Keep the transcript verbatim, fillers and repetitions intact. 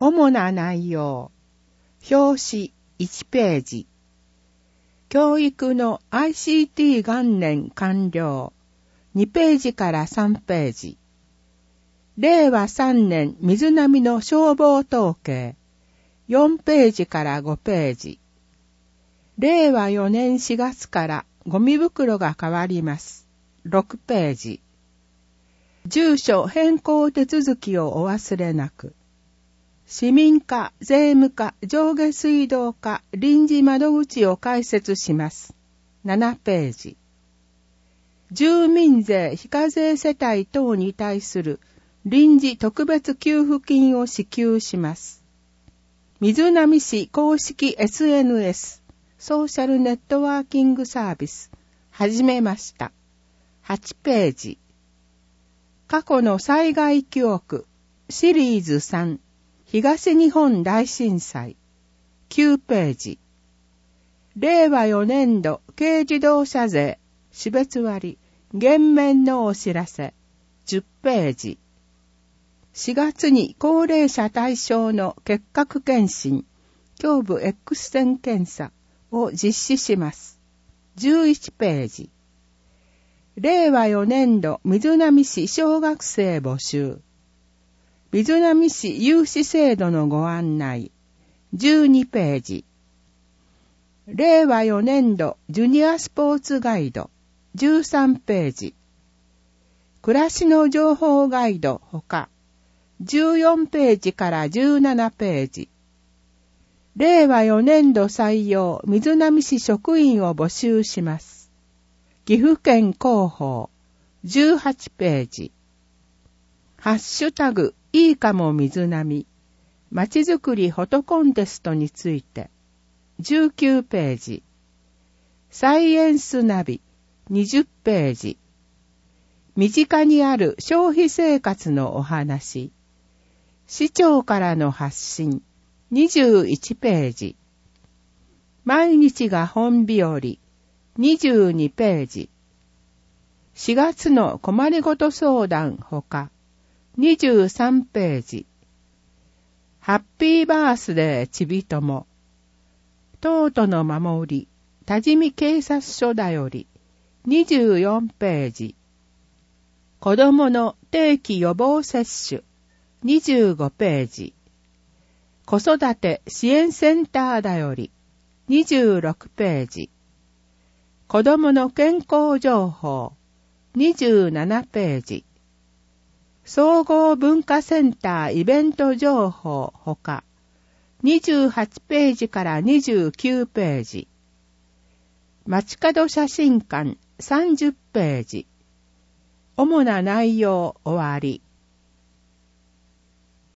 主な内容。表紙いちページ。教育の アイシーティー 元年完了。にページからさんページ。れいわさんねん水波の消防統計。よんページからごページ。れいわよねんしがつからゴミ袋が変わります。ろくページ。住所変更手続きをお忘れなく。市民課、税務課、上下水道課、臨時窓口を開設します。ななページ。住民税非課税世帯等に対する臨時特別給付金を支給します。水波市公式 エスエヌエス ソーシャルネットワーキングサービス始めました。はちページ。過去の災害記憶シリーズさん東日本大震災きゅうページ。れいわよねんど軽自動車税種別割減免のお知らせじゅっページ。しがつに高齢者対象の結核検診胸部 X 線検査を実施します。じゅういちページ。れいわよねんど水波市小学生募集水波市有志制度のご案内じゅうにページ。れいわよねんどジュニアスポーツガイドじゅうさんページ。暮らしの情報ガイドほかじゅうよんページからじゅうななページ。れいわよねんど採用水波市職員を募集します。岐阜県広報じゅうはちページ。ハッシュタグいいかも水波まちづくりフォトコンテストについてじゅうきゅうページ。サイエンスナビにじゅっページ。身近にある消費生活のお話市長からの発信にじゅういちページ。毎日が本日和にじゅうにページ。しがつの困りごと相談ほかにじゅうさんページ。ハッピーバースデーちびともトートの守り多治見警察署だよりにじゅうよんページ。子どもの定期予防接種にじゅうごページ。子育て支援センターだよりにじゅうろくページ。子どもの健康情報にじゅうななページ。総合文化センターイベント情報ほかにじゅうはちページからにじゅうきゅうページ。街角写真館さんじゅっページ。主な内容終わり。